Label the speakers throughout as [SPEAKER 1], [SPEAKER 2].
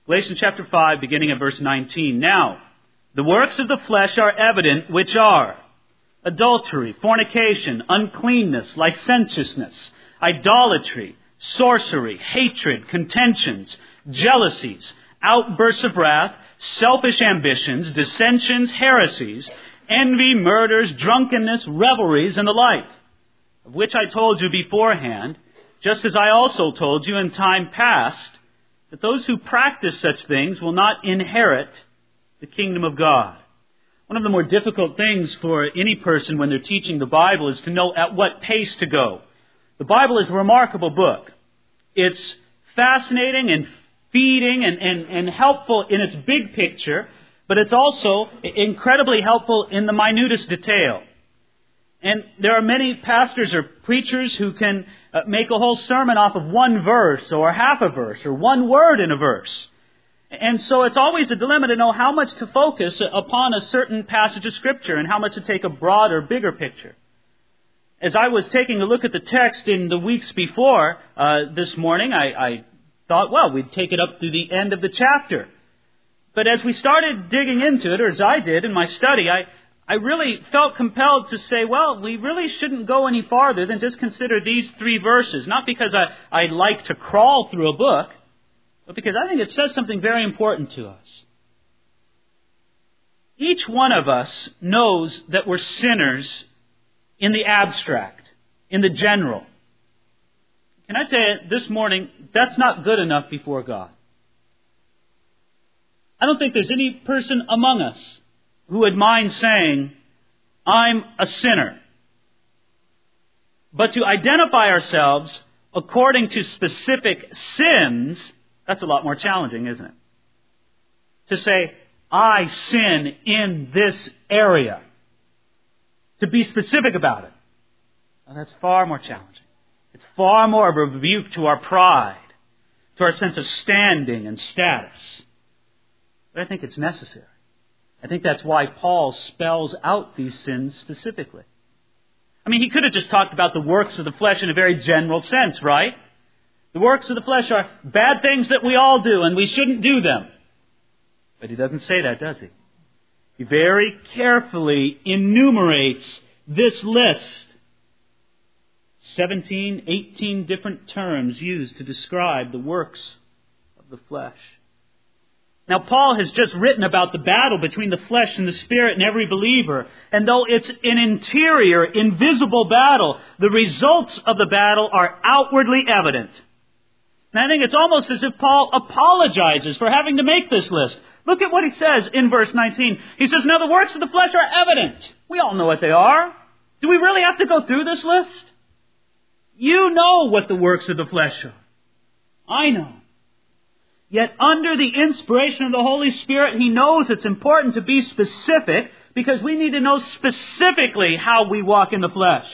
[SPEAKER 1] Galatians chapter 5, beginning at verse 19. Now, the works of the flesh are evident, which are adultery, fornication, uncleanness, licentiousness, idolatry, sorcery, hatred, contentions, jealousies, outbursts of wrath, selfish ambitions, dissensions, heresies, envy, murders, drunkenness, revelries, and the like, of which I told you beforehand, just as I also told you in time past, that those who practice such things will not inherit the kingdom of God. One of the more difficult things for any person when they're teaching the Bible is to know at what pace to go. The Bible is a remarkable book. It's fascinating and feeding and helpful in its big picture, but it's also incredibly helpful in the minutest detail. And there are many pastors or preachers who can make a whole sermon off of one verse or half a verse or one word in a verse. And so it's always a dilemma to know how much to focus upon a certain passage of Scripture and how much to take a broader, bigger picture. As I was taking a look at the text in the weeks before this morning, I thought, well, we'd take it up through the end of the chapter. But as we started digging into it, or as I did in my study, I really felt compelled to say, well, we really shouldn't go any farther than just consider these 3 verses. Not because I like to crawl through a book, but because I think it says something very important to us. Each one of us knows that we're sinners in the abstract, in the general. Can I tell you, this morning, that's not good enough before God. I don't think there's any person among us who would mind saying, I'm a sinner. But to identify ourselves according to specific sins, that's a lot more challenging, isn't it? To say, I sin in this area. To be specific about it. Well, that's far more challenging. It's far more of a rebuke to our pride, to our sense of standing and status. But I think it's necessary. I think that's why Paul spells out these sins specifically. I mean, he could have just talked about the works of the flesh in a very general sense, right? The works of the flesh are bad things that we all do, and we shouldn't do them. But he doesn't say that, does he? He very carefully enumerates this list. 17, 18 different terms used to describe the works of the flesh. Now, Paul has just written about the battle between the flesh and the spirit in every believer. And though it's an interior, invisible battle, the results of the battle are outwardly evident. And I think it's almost as if Paul apologizes for having to make this list. Look at what he says in verse 19. He says, now the works of the flesh are evident. We all know what they are. Do we really have to go through this list? You know what the works of the flesh are. I know. Yet under the inspiration of the Holy Spirit, he knows it's important to be specific because we need to know specifically how we walk in the flesh.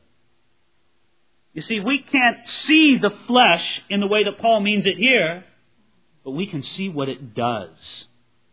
[SPEAKER 1] You see, we can't see the flesh in the way that Paul means it here, but we can see what it does.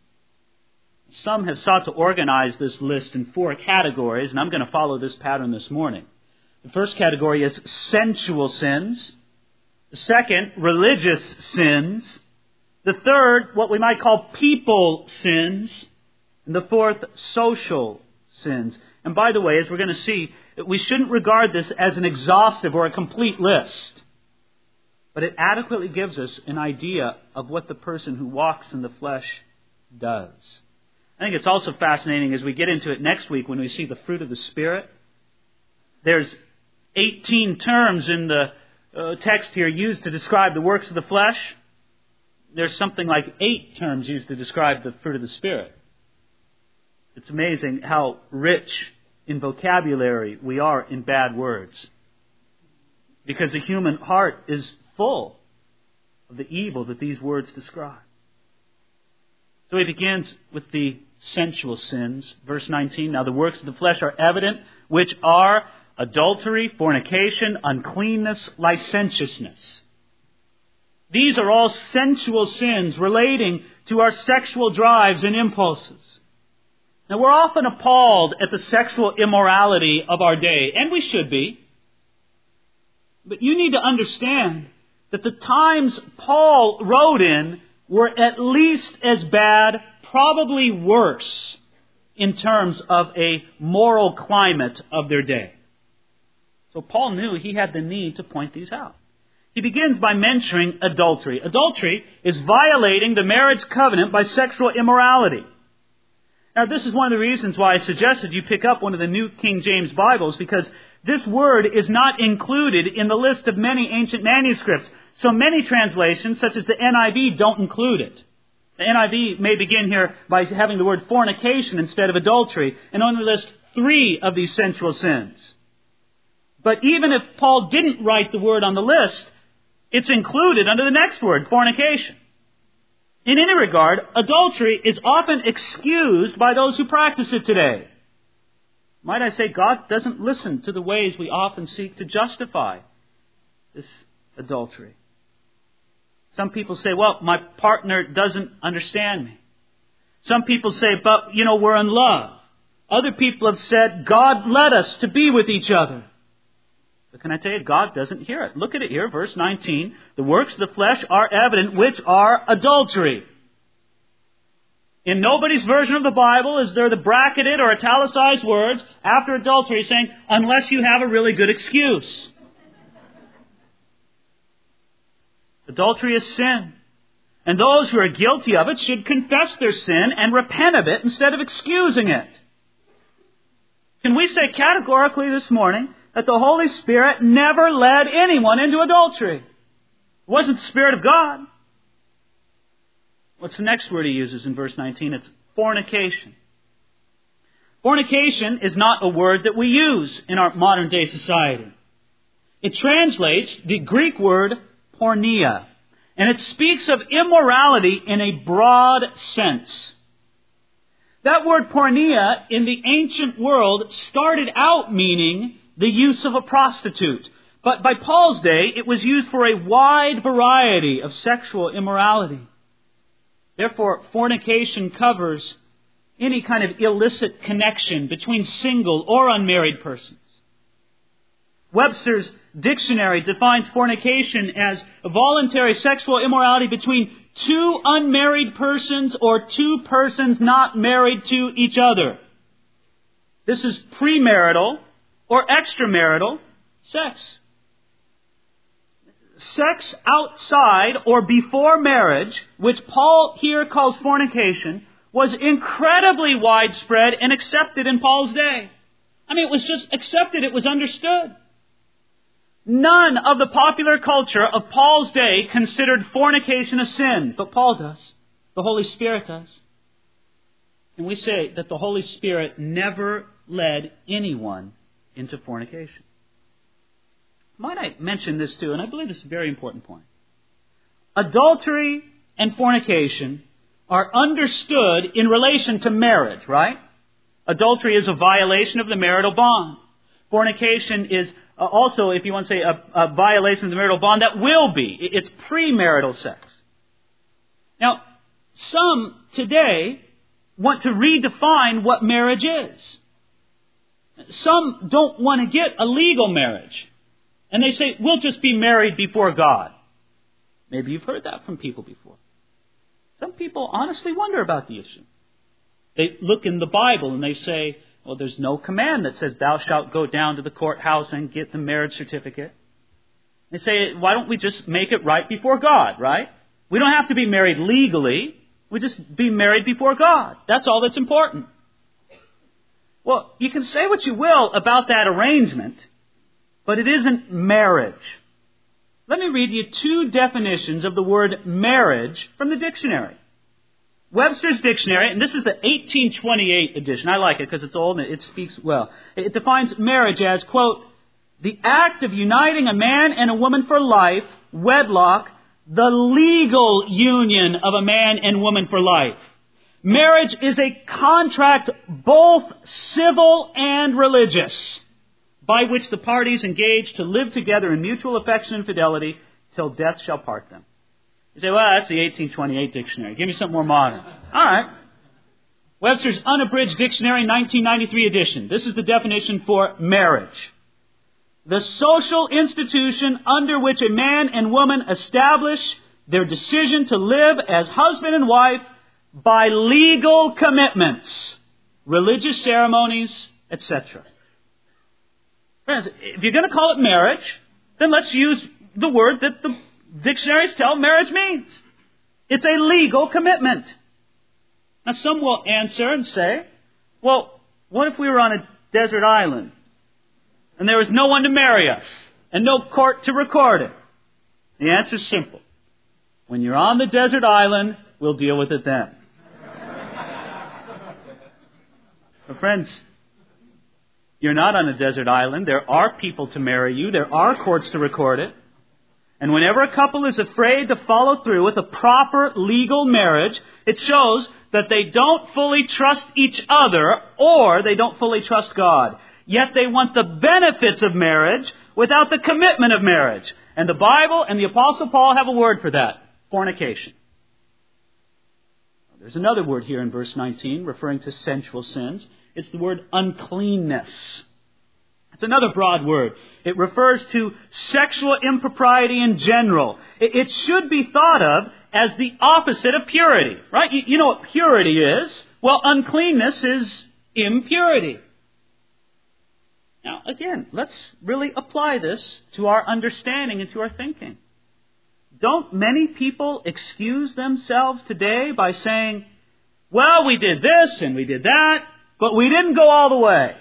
[SPEAKER 1] Some have sought to organize this list in 4 categories, and I'm going to follow this pattern this morning. The first category is sensual sins. The second, religious sins. The third, what we might call people sins. And the fourth, social sins. And by the way, as we're going to see, we shouldn't regard this as an exhaustive or a complete list. But it adequately gives us an idea of what the person who walks in the flesh does. I think it's also fascinating as we get into it next week when we see the fruit of the Spirit. There's 18 terms in the text here used to describe the works of the flesh. There's something like 8 terms used to describe the fruit of the Spirit. It's amazing how rich in vocabulary we are in bad words. Because the human heart is full of the evil that these words describe. So he begins with the sensual sins. Verse 19, now the works of the flesh are evident, which are adultery, fornication, uncleanness, licentiousness. These are all sensual sins relating to our sexual drives and impulses. Now, we're often appalled at the sexual immorality of our day, and we should be. But you need to understand that the times Paul wrote in were at least as bad, probably worse, in terms of a moral climate of their day. So Paul knew he had the need to point these out. He begins by mentioning adultery. Adultery is violating the marriage covenant by sexual immorality. Now, this is one of the reasons why I suggested you pick up one of the New King James Bibles, because this word is not included in the list of many ancient manuscripts. So many translations, such as the NIV, don't include it. The NIV may begin here by having the word fornication instead of adultery, and only list 3 of these sensual sins. But even if Paul didn't write the word on the list, it's included under the next word, fornication. In any regard, adultery is often excused by those who practice it today. Might I say, God doesn't listen to the ways we often seek to justify this adultery. Some people say, well, my partner doesn't understand me. Some people say, but, we're in love. Other people have said, God led us to be with each other. But can I tell you, God doesn't hear it. Look at it here, verse 19. The works of the flesh are evident, which are adultery. In nobody's version of the Bible is there the bracketed or italicized words after adultery saying, unless you have a really good excuse. Adultery is sin. And those who are guilty of it should confess their sin and repent of it instead of excusing it. Can we say categorically this morning that the Holy Spirit never led anyone into adultery? It wasn't the Spirit of God. What's the next word he uses in verse 19? It's fornication. Fornication is not a word that we use in our modern day society. It translates the Greek word porneia, and it speaks of immorality in a broad sense. That word porneia in the ancient world started out meaning the use of a prostitute. But by Paul's day, it was used for a wide variety of sexual immorality. Therefore, fornication covers any kind of illicit connection between single or unmarried persons. Webster's dictionary defines fornication as a voluntary sexual immorality between 2 unmarried persons or 2 persons not married to each other. This is premarital or extramarital sex. Sex outside or before marriage, which Paul here calls fornication, was incredibly widespread and accepted in Paul's day. It was just accepted. It was understood. None of the popular culture of Paul's day considered fornication a sin, but Paul does. The Holy Spirit does. And we say that the Holy Spirit never led anyone into fornication. Might I mention this too, and I believe this is a very important point. Adultery and fornication are understood in relation to marriage, right? Adultery is a violation of the marital bond. Fornication is also, if you want to say, a violation of the marital bond that will be. It's premarital sex. Now, some today want to redefine what marriage is. Some don't want to get a legal marriage. And they say, we'll just be married before God. Maybe you've heard that from people before. Some people honestly wonder about the issue. They look in the Bible and they say, well, there's no command that says thou shalt go down to the courthouse and get the marriage certificate. They say, why don't we just make it right before God, right? We don't have to be married legally. We just be married before God. That's all that's important. Well, you can say what you will about that arrangement, but it isn't marriage. Let me read you 2 definitions of the word marriage from the dictionary. Webster's dictionary, and this is the 1828 edition. I like it because it's old and it speaks well. It defines marriage as, quote, the act of uniting a man and a woman for life, wedlock, the legal union of a man and woman for life. Marriage is a contract both civil and religious, by which the parties engage to live together in mutual affection and fidelity till death shall part them. You say, well, that's the 1828 dictionary. Give me something more modern. All right. Webster's Unabridged Dictionary, 1993 edition. This is the definition for marriage. The social institution under which a man and woman establish, their decision to live as husband and wife by legal commitments, religious ceremonies, etc. Friends, if you're going to call it marriage, then let's use the word that the dictionaries tell marriage means. It's a legal commitment. Now, some will answer and say, well, what if we were on a desert island and there was no one to marry us and no court to record it? The answer is simple. When you're on the desert island, we'll deal with it then. But friends, you're not on a desert island. There are people to marry you. There are courts to record it. And whenever a couple is afraid to follow through with a proper legal marriage, it shows that they don't fully trust each other or they don't fully trust God. Yet they want the benefits of marriage without the commitment of marriage. And the Bible and the Apostle Paul have a word for that: fornication. There's another word here in verse 19 referring to sensual sins. It's the word uncleanness. It's another broad word. It refers to sexual impropriety in general. It should be thought of as the opposite of purity, right? You know what purity is? Well, uncleanness is impurity. Now, again, let's really apply this to our understanding and to our thinking. Don't many people excuse themselves today by saying, well, we did this and we did that, but we didn't go all the way?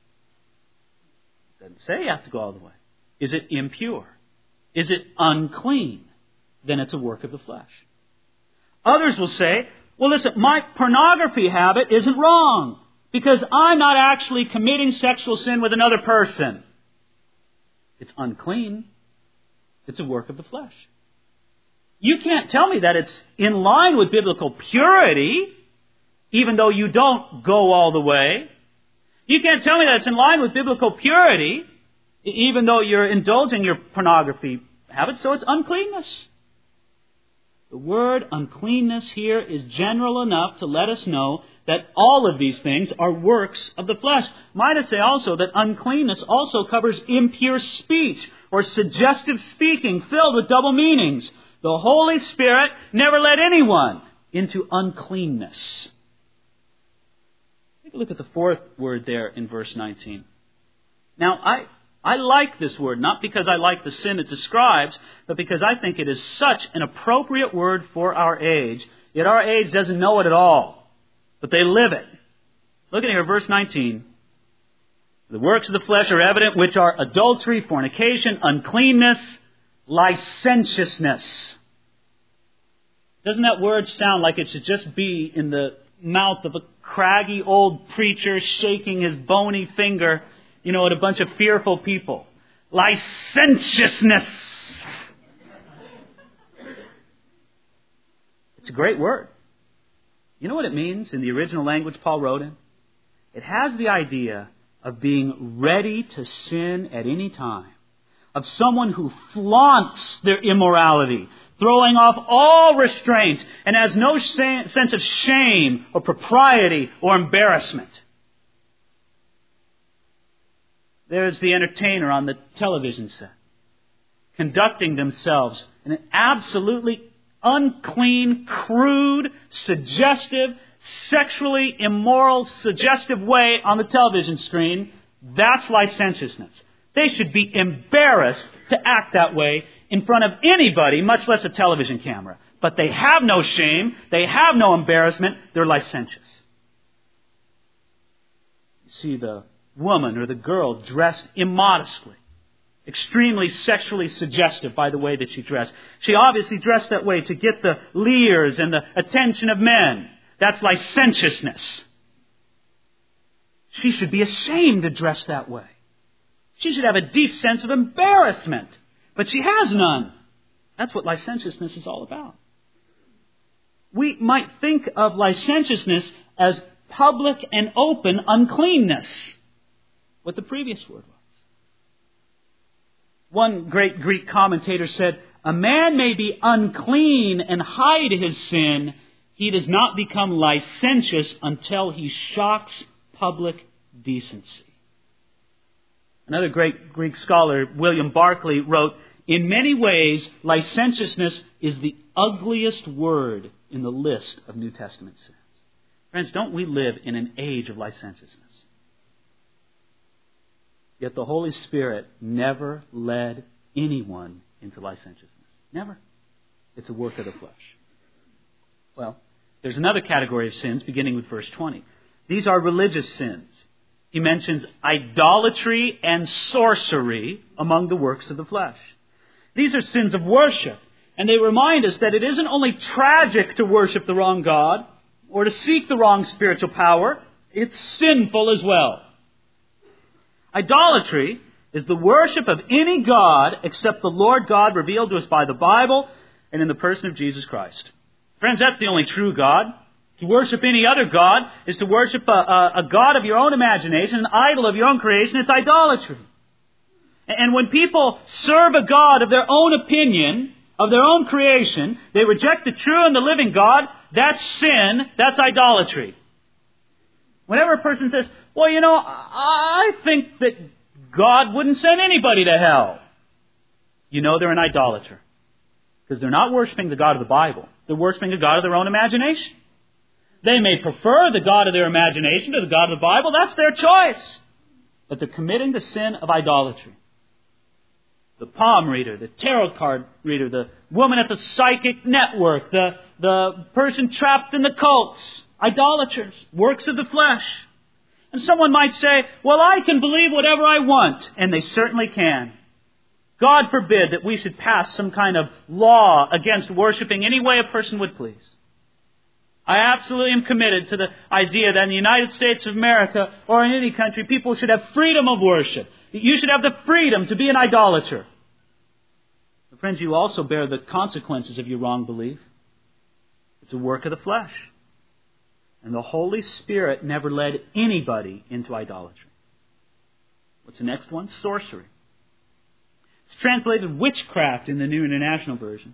[SPEAKER 1] It doesn't say you have to go all the way. Is it impure? Is it unclean? Then it's a work of the flesh. Others will say, well, listen, my pornography habit isn't wrong because I'm not actually committing sexual sin with another person. It's unclean. It's a work of the flesh. You can't tell me that it's in line with biblical purity, even though you don't go all the way. You can't tell me that it's in line with biblical purity, even though you're indulging your pornography habit, so it's uncleanness. The word uncleanness here is general enough to let us know that all of these things are works of the flesh. Might I say also that uncleanness also covers impure speech or suggestive speaking filled with double meanings. The Holy Spirit never led anyone into uncleanness. Take a look at the fourth word there in verse 19. Now, I like this word, not because I like the sin it describes, but because I think it is such an appropriate word for our age. Yet our age doesn't know it at all, but they live it. Look at here, verse 19. The works of the flesh are evident, which are adultery, fornication, uncleanness, licentiousness. Doesn't that word sound like it should just be in the mouth of a craggy old preacher shaking his bony finger, at a bunch of fearful people? Licentiousness. It's a great word. You know what it means in the original language Paul wrote in? It has the idea of being ready to sin at any time, of someone who flaunts their immorality, throwing off all restraint, and has no sense of shame or propriety or embarrassment. There's the entertainer on the television set, conducting themselves in an absolutely unclean, crude, suggestive, sexually immoral, suggestive way on the television screen. That's licentiousness. They should be embarrassed to act that way in front of anybody, much less a television camera. But they have no shame. They have no embarrassment. They're licentious. You see the woman or the girl dressed immodestly, extremely sexually suggestive by the way that she dressed. She obviously dressed that way to get the leers and the attention of men. That's licentiousness. She should be ashamed to dress that way. She should have a deep sense of embarrassment. But she has none. That's what licentiousness is all about. We might think of licentiousness as public and open uncleanness, what the previous word was. One great Greek commentator said, a man may be unclean and hide his sin. He does not become licentious until he shocks public decency. Another great Greek scholar, William Barclay, wrote, in many ways, licentiousness is the ugliest word in the list of New Testament sins. Friends, don't we live in an age of licentiousness? Yet the Holy Spirit never led anyone into licentiousness. Never. It's a work of the flesh. Well, there's another category of sins beginning with verse 20. These are religious sins. He mentions idolatry and sorcery among the works of the flesh. These are sins of worship, and they remind us that it isn't only tragic to worship the wrong God or to seek the wrong spiritual power, it's sinful as well. Idolatry is the worship of any god except the Lord God revealed to us by the Bible and in the person of Jesus Christ. Friends, that's the only true God. To worship any other god is to worship a god of your own imagination, an idol of your own creation. It's idolatry. And when people serve a god of their own opinion, of their own creation, they reject the true and the living God. That's sin. That's idolatry. Whenever a person says, well, you know, I think that God wouldn't send anybody to hell, you know they're an idolater. Because they're not worshiping the God of the Bible. They're worshiping a God of their own imagination. They may prefer the God of their imagination to the God of the Bible. That's their choice. But they're committing the sin of idolatry. The palm reader, the tarot card reader, the woman at the psychic network, the person trapped in the cults, idolaters, works of the flesh. And someone might say, well, I can believe whatever I want. And they certainly can. God forbid that we should pass some kind of law against worshiping any way a person would please. I absolutely am committed to the idea that in the United States of America or in any country, people should have freedom of worship. You should have the freedom to be an idolater. But friends, you also bear the consequences of your wrong belief. It's a work of the flesh. And the Holy Spirit never led anybody into idolatry. What's the next one? Sorcery. It's translated witchcraft in the New International Version.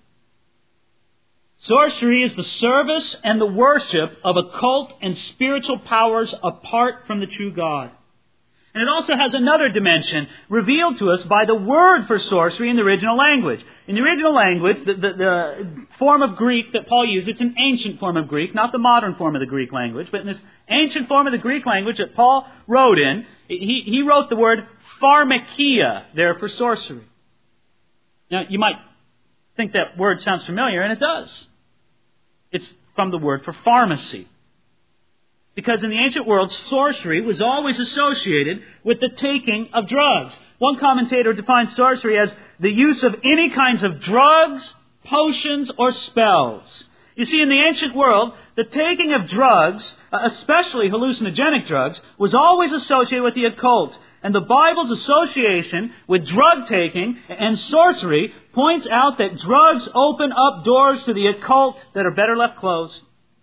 [SPEAKER 1] Sorcery is the service and the worship of occult and spiritual powers apart from the true God. And it also has another dimension revealed to us by the word for sorcery in the original language. In the original language, the form of Greek that Paul used, it's an ancient form of Greek, not the modern form of the Greek language, but in this ancient form of the Greek language that Paul wrote in, he wrote the word pharmakia there for sorcery. Now, you might think that word sounds familiar, and it does. It's from the word for pharmacy. Because in the ancient world, sorcery was always associated with the taking of drugs. One commentator defines sorcery as the use of any kinds of drugs, potions, or spells. You see, in the ancient world, the taking of drugs, especially hallucinogenic drugs, was always associated with the occult. And the Bible's association with drug taking and sorcery points out that drugs open up doors to the occult that are better left closed.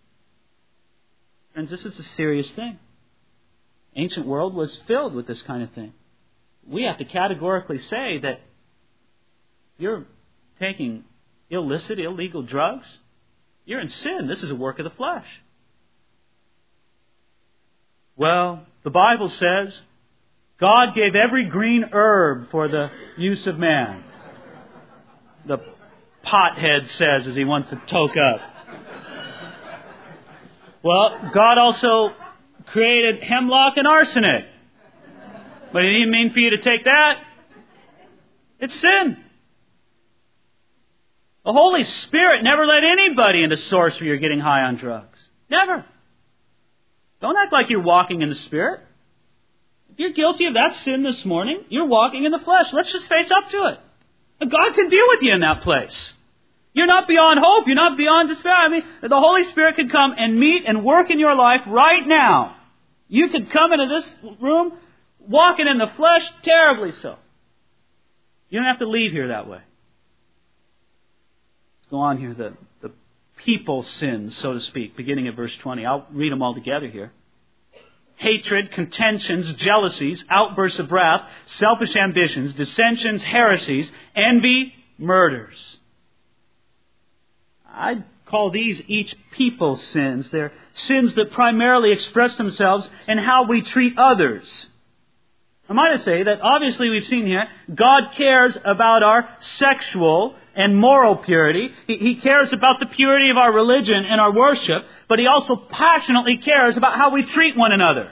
[SPEAKER 1] Friends, this is a serious thing. Ancient world was filled with this kind of thing. We have to categorically say that you're taking illicit, illegal drugs. You're in sin. This is a work of the flesh. Well, the Bible says God gave every green herb for the use of man. The pothead says as he wants to toke up. Well, God also created hemlock and arsenic. But He didn't mean for you to take that. It's sin. The Holy Spirit never led anybody into sorcery or getting high on drugs. Never. Don't act like you're walking in the Spirit. If you're guilty of that sin this morning, you're walking in the flesh. Let's just face up to it. And God can deal with you in that place. You're not beyond hope. You're not beyond despair. I mean, the Holy Spirit could come and meet and work in your life right now. You could come into this room walking in the flesh, terribly so. You don't have to leave here that way. Let's go on here. The people sins, so to speak, beginning at verse 20. I'll read them all together here. Hatred, contentions, jealousies, outbursts of wrath, selfish ambitions, dissensions, heresies, envy, murders. I'd call these each people sins. They're sins that primarily express themselves in how we treat others. I might say that obviously we've seen here, God cares about our sexual and moral purity. He cares about the purity of our religion and our worship, but He also passionately cares about how we treat one another.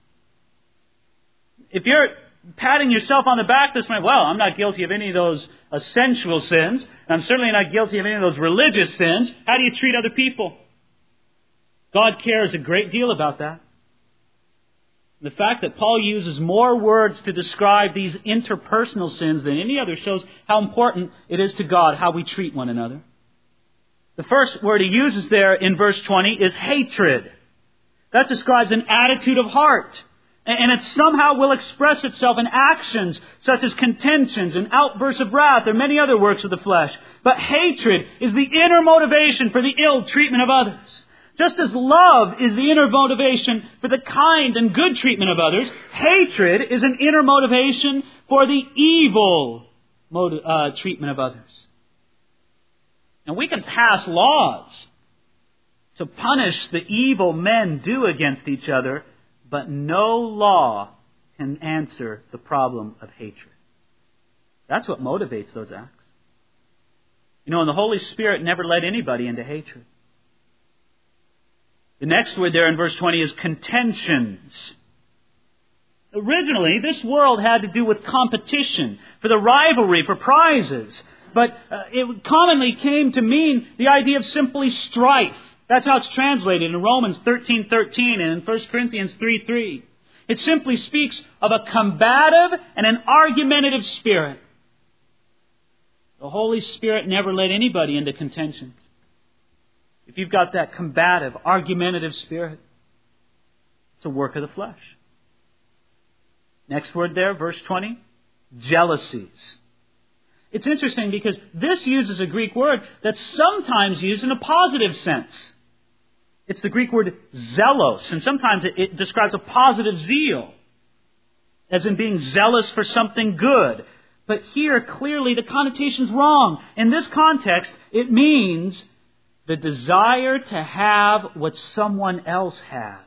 [SPEAKER 1] If you're patting yourself on the back this morning, well, I'm not guilty of any of those sensual sins, and I'm certainly not guilty of any of those religious sins. How do you treat other people? God cares a great deal about that. The fact that Paul uses more words to describe these interpersonal sins than any other shows how important it is to God how we treat one another. The first word he uses there in verse 20 is hatred. That describes an attitude of heart. And it somehow will express itself in actions such as contentions and outbursts of wrath or many other works of the flesh. But hatred is the inner motivation for the ill treatment of others. Just as love is the inner motivation for the kind and good treatment of others, hatred is an inner motivation for the evil treatment of others. And we can pass laws to punish the evil men do against each other, but no law can answer the problem of hatred. That's what motivates those acts. You know, and the Holy Spirit never led anybody into hatred. The next word there in verse 20 is contentions. Originally, this world had to do with competition, for the rivalry, for prizes. But it commonly came to mean the idea of simply strife. That's how it's translated in Romans 13:13 and in 1 Corinthians 3:3. It simply speaks of a combative and an argumentative spirit. The Holy Spirit never led anybody into contentions. If you've got that combative, argumentative spirit, it's a work of the flesh. Next word there, verse 20, jealousies. It's interesting because this uses a Greek word that's sometimes used in a positive sense. It's the Greek word zelos, and sometimes it describes a positive zeal, as in being zealous for something good. But here, clearly, the connotation's wrong. In this context, it means the desire to have what someone else has.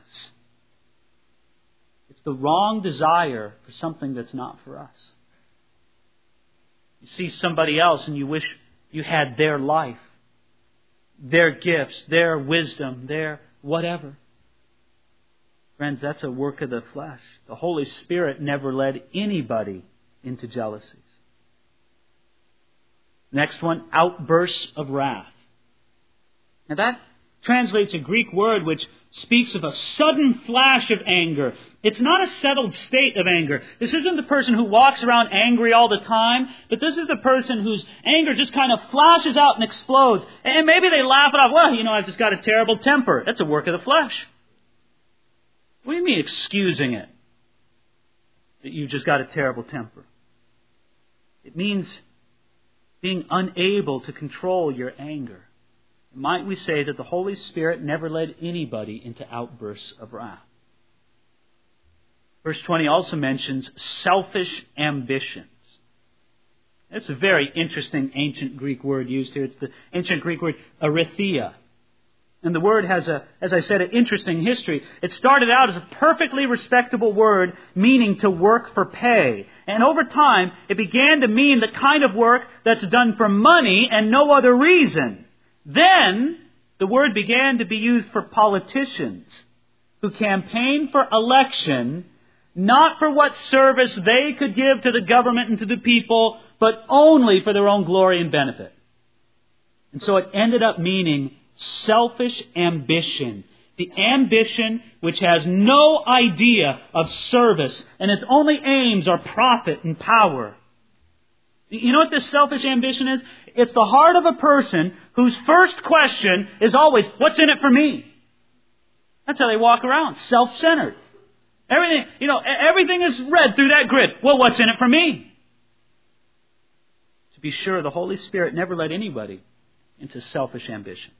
[SPEAKER 1] It's the wrong desire for something that's not for us. You see somebody else and you wish you had their life, their gifts, their wisdom, their whatever. Friends, that's a work of the flesh. The Holy Spirit never led anybody into jealousies. Next one, outbursts of wrath. Now that translates a Greek word which speaks of a sudden flash of anger. It's not a settled state of anger. This isn't the person who walks around angry all the time, but this is the person whose anger just kind of flashes out and explodes. And maybe they laugh it off. Well, I've just got a terrible temper. That's a work of the flesh. What do you mean excusing it? That you've just got a terrible temper. It means being unable to control your anger. Might we say that the Holy Spirit never led anybody into outbursts of wrath? Verse 20 also mentions selfish ambitions. It's a very interesting ancient Greek word used here. It's the ancient Greek word arithia. And the word has, as I said, an interesting history. It started out as a perfectly respectable word meaning to work for pay. And over time, it began to mean the kind of work that's done for money and no other reason. Then, the word began to be used for politicians who campaign for election, not for what service they could give to the government and to the people, but only for their own glory and benefit. And so it ended up meaning selfish ambition. The ambition which has no idea of service, and its only aims are profit and power. You know what this selfish ambition is? It's the heart of a person whose first question is always, what's in it for me? That's how they walk around, self-centered. Everything is read through that grid. Well, what's in it for me? To be sure, the Holy Spirit never led anybody into selfish ambitions.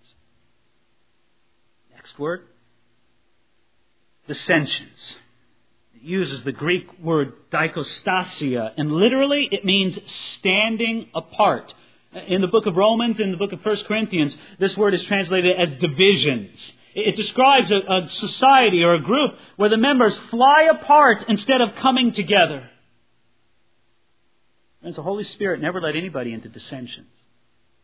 [SPEAKER 1] Next word, dissensions. It uses the Greek word dikostasia, and literally it means standing apart. In the book of Romans, in the book of 1 Corinthians, this word is translated as divisions. It describes a society or a group where the members fly apart instead of coming together. Friends, the Holy Spirit never led anybody into dissensions.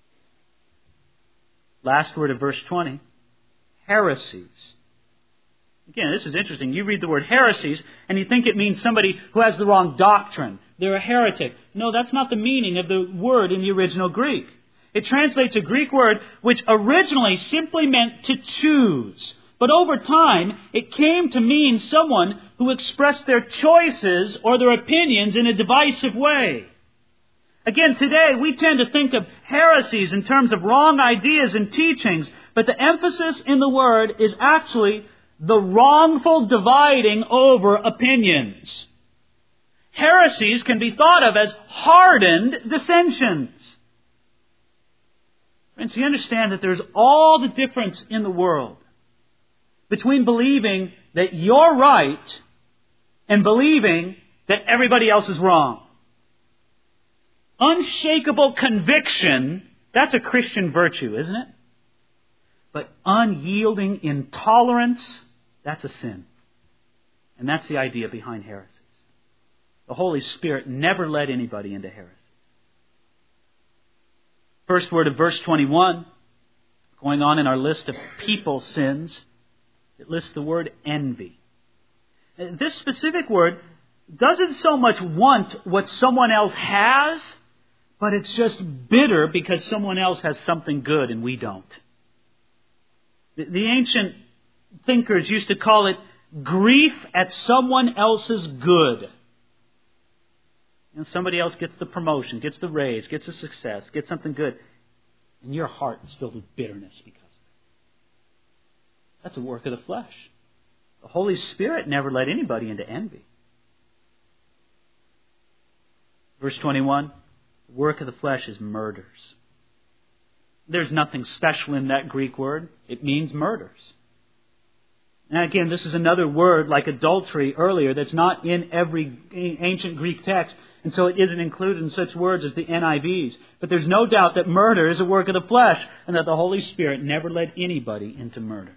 [SPEAKER 1] Last word of verse 20. Heresies. Again, this is interesting. You read the word heresies, and you think it means somebody who has the wrong doctrine. They're a heretic. No, that's not the meaning of the word in the original Greek. It translates a Greek word which originally simply meant to choose. But over time, it came to mean someone who expressed their choices or their opinions in a divisive way. Again, today we tend to think of heresies in terms of wrong ideas and teachings, but the emphasis in the word is actually the wrongful dividing over opinions. Heresies can be thought of as hardened dissensions. Friends, you understand that there's all the difference in the world between believing that you're right and believing that everybody else is wrong. Unshakable conviction, that's a Christian virtue, isn't it? But unyielding intolerance, that's a sin. And that's the idea behind heresies. The Holy Spirit never led anybody into heresies. First word of verse 21, going on in our list of people sins, it lists the word envy. This specific word doesn't so much want what someone else has, but it's just bitter because someone else has something good and we don't. The ancient thinkers used to call it grief at someone else's good. You know, somebody else gets the promotion, gets the raise, gets the success, gets something good, and your heart is filled with bitterness because of it. That's a work of the flesh. The Holy Spirit never led anybody into envy. Verse 21, the work of the flesh is murders. There's nothing special in that Greek word. It means murders. And again, this is another word like adultery earlier that's not in every ancient Greek text, and so it isn't included in such words as the NIV's. But there's no doubt that murder is a work of the flesh and that the Holy Spirit never led anybody into murders.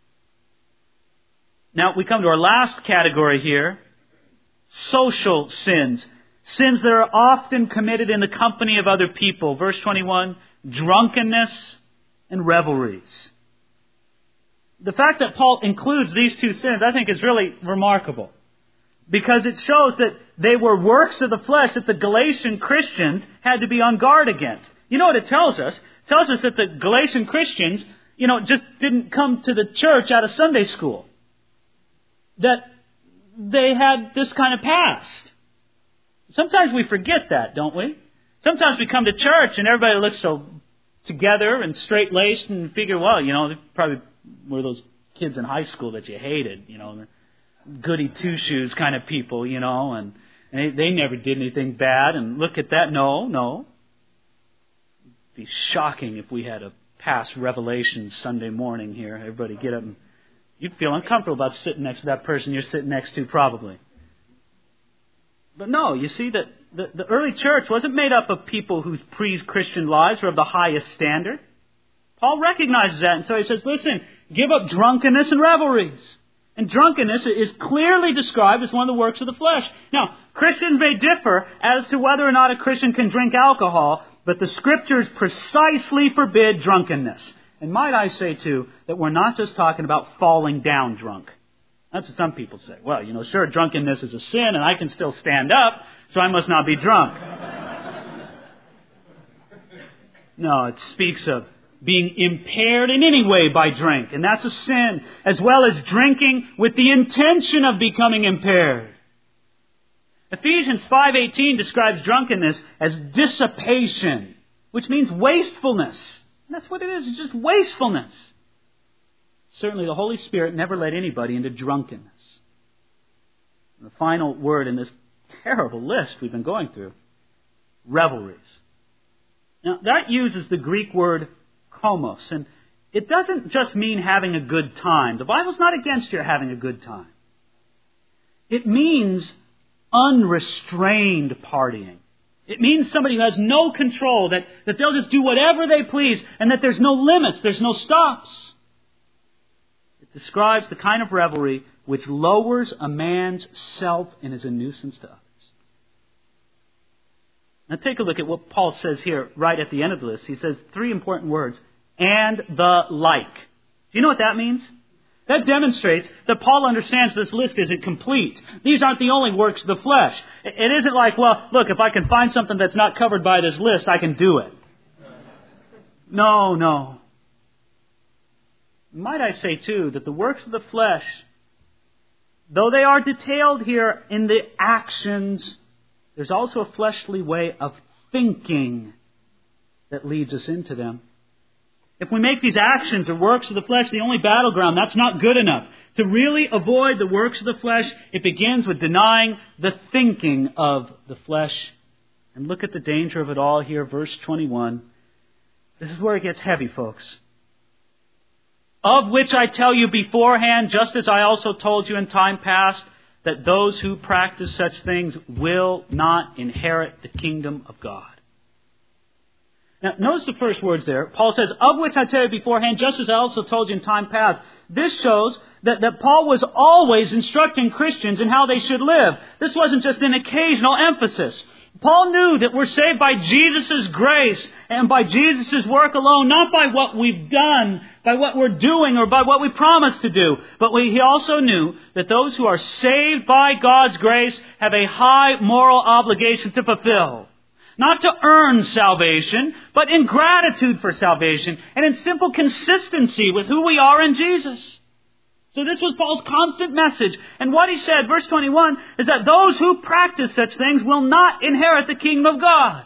[SPEAKER 1] Now, we come to our last category here, social sins. Sins that are often committed in the company of other people. Verse 21, drunkenness and revelries. The fact that Paul includes these two sins, I think, is really remarkable. Because it shows that they were works of the flesh that the Galatian Christians had to be on guard against. You know what it tells us? It tells us that the Galatian Christians, just didn't come to the church out of Sunday school. That they had this kind of past. Sometimes we forget that, don't we? Sometimes we come to church and everybody looks so together and straight-laced and figure, well, they probably were those kids in high school that you hated, goody two-shoes kind of people, and they never did anything bad, and look at that. No. It'd be shocking if we had a past Revelation Sunday morning here. Everybody get up and you'd feel uncomfortable about sitting next to that person you're sitting next to probably. But no, you see that the early church wasn't made up of people whose pre-Christian lives were of the highest standard. Paul recognizes that, and so he says, listen, give up drunkenness and revelries. And drunkenness is clearly described as one of the works of the flesh. Now, Christians may differ as to whether or not a Christian can drink alcohol, but the Scriptures precisely forbid drunkenness. And might I say, too, that we're not just talking about falling down drunk. That's what some people say. Well, sure, drunkenness is a sin, and I can still stand up, so I must not be drunk. No, it speaks of being impaired in any way by drink, and that's a sin, as well as drinking with the intention of becoming impaired. Ephesians 5:18 describes drunkenness as dissipation, which means wastefulness. And that's what it is, it's just wastefulness. Certainly the Holy Spirit never led anybody into drunkenness. And the final word in this terrible list we've been going through, revelries. Now, that uses the Greek word komos, and it doesn't just mean having a good time. The Bible's not against your having a good time. It means unrestrained partying. It means somebody who has no control, that they'll just do whatever they please, and that there's no limits, there's no stops. It describes the kind of revelry which lowers a man's self and is a nuisance to others. Now take a look at what Paul says here right at the end of the list. He says three important words: and the like. Do you know what that means? That demonstrates that Paul understands this list isn't complete. These aren't the only works of the flesh. It isn't like, well, look, if I can find something that's not covered by this list, I can do it. No. Might I say, too, that the works of the flesh, though they are detailed here in the actions, there's also a fleshly way of thinking that leads us into them. If we make these actions or works of the flesh the only battleground, that's not good enough. To really avoid the works of the flesh, it begins with denying the thinking of the flesh. And look at the danger of it all here, verse 21. This is where it gets heavy, folks. Of which I tell you beforehand, just as I also told you in time past, that those who practice such things will not inherit the kingdom of God. Now, notice the first words there. Paul says, of which I tell you beforehand, just as I also told you in time past. This shows that Paul was always instructing Christians in how they should live. This wasn't just an occasional emphasis. Paul knew that we're saved by Jesus' grace and by Jesus' work alone, not by what we've done, by what we're doing, or by what we promised to do. But he also knew that those who are saved by God's grace have a high moral obligation to fulfill. Not to earn salvation, but in gratitude for salvation and in simple consistency with who we are in Jesus. So this was Paul's constant message. And what he said, verse 21, is that those who practice such things will not inherit the kingdom of God.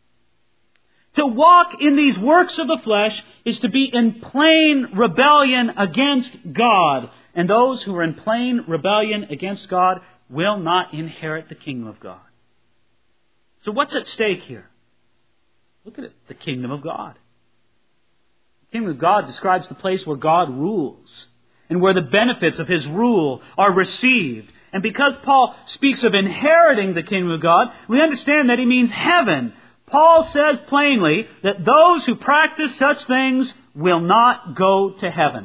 [SPEAKER 1] To walk in these works of the flesh is to be in plain rebellion against God. And those who are in plain rebellion against God will not inherit the kingdom of God. So what's at stake here? Look at it. The kingdom of God. The kingdom of God describes the place where God rules and where the benefits of His rule are received. And because Paul speaks of inheriting the kingdom of God, we understand that he means heaven. Paul says plainly that those who practice such things will not go to heaven.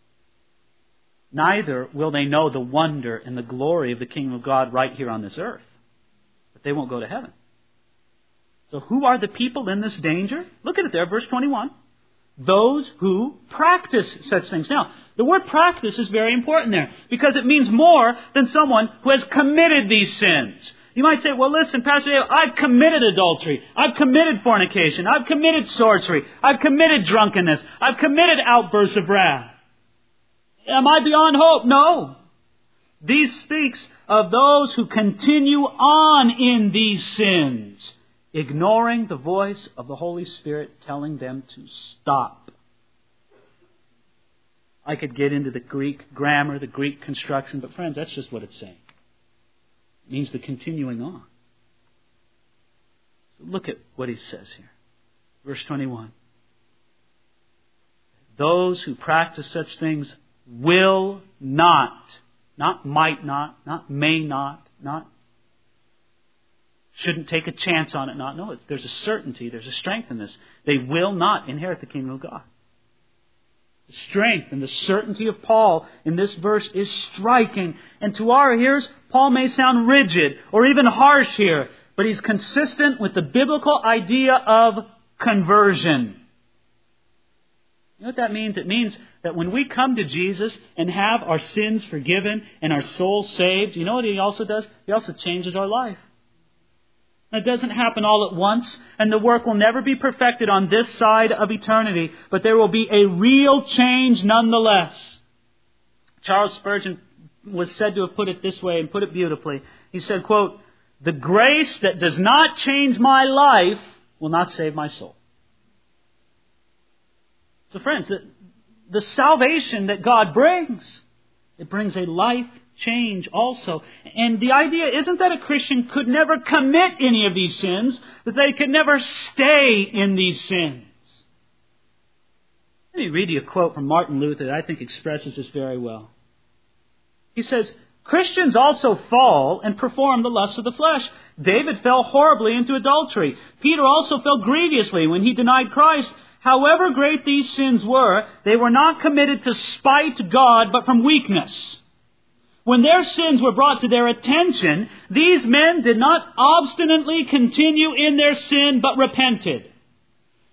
[SPEAKER 1] Neither will they know the wonder and the glory of the kingdom of God right here on this earth. But they won't go to heaven. So who are the people in this danger? Look at it there, verse 21. Those who practice such things. Now, the word practice is very important there because it means more than someone who has committed these sins. You might say, well, listen, Pastor Dave, I've committed adultery. I've committed fornication. I've committed sorcery. I've committed drunkenness. I've committed outbursts of wrath. Am I beyond hope? No. These speaks of those who continue on in these sins, ignoring the voice of the Holy Spirit telling them to stop. I could get into the Greek grammar, the Greek construction, but friends, that's just what it's saying. It means the continuing on. So look at what he says here. Verse 21. Those who practice such things will not might not may not shouldn't take a chance on it, no, there's a certainty, there's a strength in this. They will not inherit the kingdom of God. The strength and the certainty of Paul in this verse is striking. And to our ears, Paul may sound rigid or even harsh here, but he's consistent with the biblical idea of conversion. You know what that means? It means that when we come to Jesus and have our sins forgiven and our soul saved, you know what He also does? He also changes our life. It doesn't happen all at once, and the work will never be perfected on this side of eternity, but there will be a real change nonetheless. Charles Spurgeon was said to have put it this way, and put it beautifully. He said, quote, "The grace that does not change my life will not save my soul." So friends, the salvation that God brings, it brings a life change also. And the idea isn't that a Christian could never commit any of these sins, that they could never stay in these sins. Let me read you a quote from Martin Luther that I think expresses this very well. He says, "Christians also fall and perform the lusts of the flesh. David fell horribly into adultery. Peter also fell grievously when he denied Christ. However great these sins were, they were not committed to spite God, but from weakness. When their sins were brought to their attention, these men did not obstinately continue in their sin, but repented.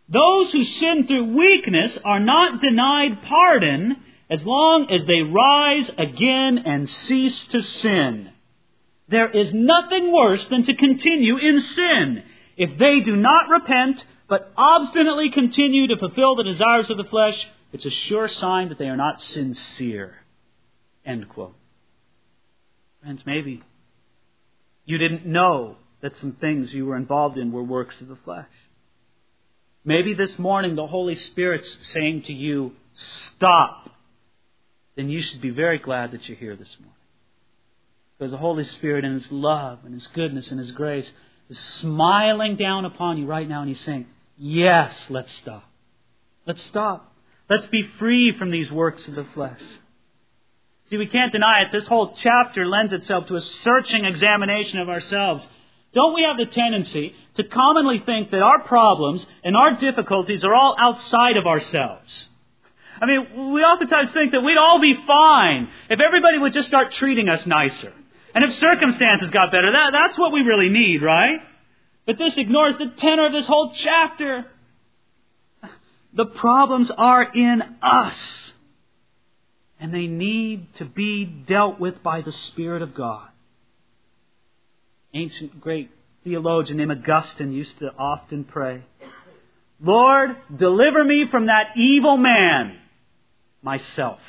[SPEAKER 1] Those who sin through weakness are not denied pardon as long as they rise again and cease to sin. There is nothing worse than to continue in sin. If they do not repent, but obstinately continue to fulfill the desires of the flesh, it's a sure sign that they are not sincere. End quote. Friends, maybe you didn't know that some things you were involved in were works of the flesh. Maybe this morning the Holy Spirit's saying to you, stop. Then you should be very glad that you're here this morning. Because the Holy Spirit in His love and His goodness and His grace is smiling down upon you right now, and He's saying, yes, let's stop. Let's stop. Let's be free from these works of the flesh. See, we can't deny it. This whole chapter lends itself to a searching examination of ourselves. Don't we have the tendency to commonly think that our problems and our difficulties are all outside of ourselves? I mean, we oftentimes think that we'd all be fine if everybody would just start treating us nicer. And if circumstances got better, that's what we really need, right? But this ignores the tenor of this whole chapter. The problems are in us. And they need to be dealt with by the Spirit of God. Ancient great theologian named Augustine used to often pray, Lord, deliver me from that evil man, myself.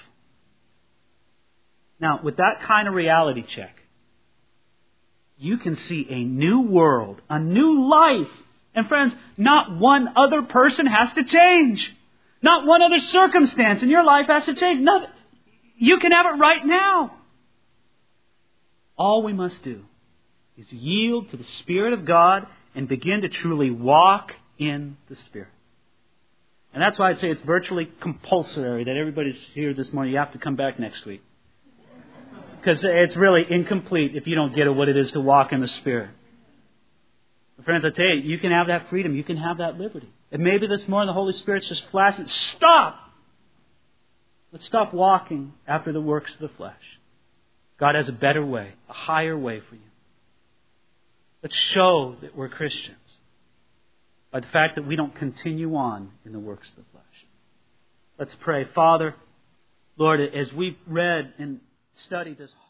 [SPEAKER 1] Now, with that kind of reality check, you can see a new world, a new life. And friends, not one other person has to change. Not one other circumstance in your life has to change. Nothing. You can have it right now. All we must do is yield to the Spirit of God and begin to truly walk in the Spirit. And that's why I'd say it's virtually compulsory that everybody's here this morning. You have to come back next week. Because it's really incomplete if you don't get what it is to walk in the Spirit. But friends, I tell you, you can have that freedom. You can have that liberty. And maybe this morning the Holy Spirit's just flashing. Stop! Let's stop walking after the works of the flesh. God has a better way, a higher way for you. Let's show that we're Christians by the fact that we don't continue on in the works of the flesh. Let's pray. Father, Lord, as we've read and studied this